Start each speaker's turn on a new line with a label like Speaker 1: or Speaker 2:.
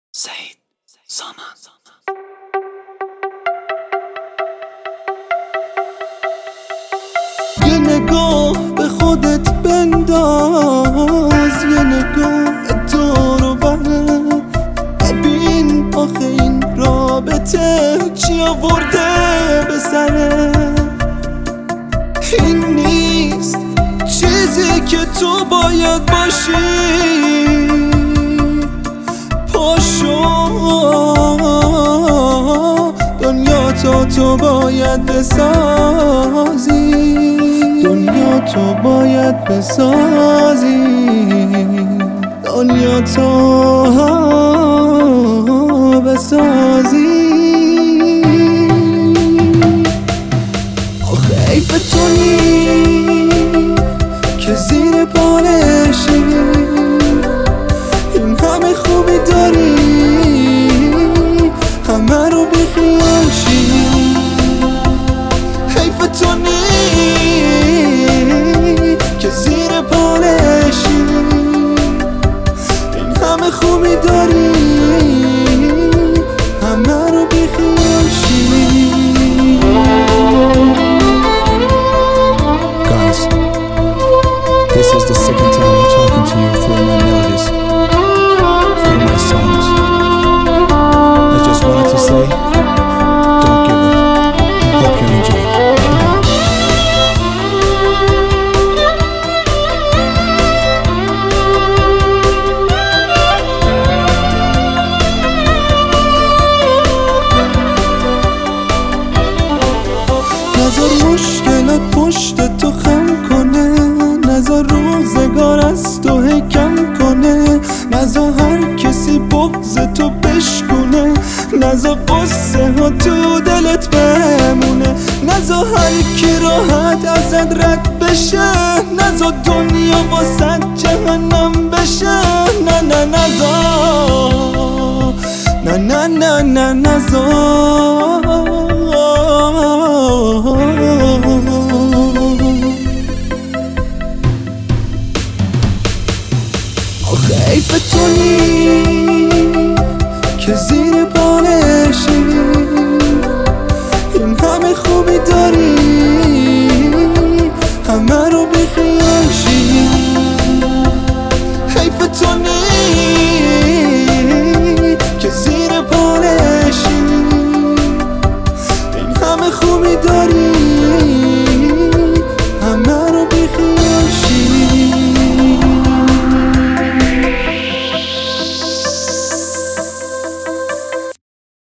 Speaker 1: سعید سامان.
Speaker 2: یه نگاه به خودت بنداز، یه نگاه دور و بر ببین آخه این رابطه چی آورده به سره. این نیست چیزی که تو باید باشی، پاشو دنیا تو باید بسازی، دنیا تو باید بسازی، دنیا تو بسازی. آخه حیف تو نی که زیر پالشی، این همه خوبی داری همه رو بیخیال شی. حیف تو نی که زیر پالشی، این همه خوبی داری همه رو بیخیال شی.
Speaker 3: Guys, this is the second time I'm talking to you through my melodies, through my songs. I just wanted to say, don't give up. Hope you enjoy.
Speaker 2: نذار مشکلات پشت تو خم کنه، نذار روزگار از تو کم کنه، نذار هر کسی بغض تو بشکنه، نذار قصه ها تو دلت بمونه، نذار هر کی راحت ازت رد بشه، نذار دنیا واسه جهنم بشه. نه نذار، نه نذار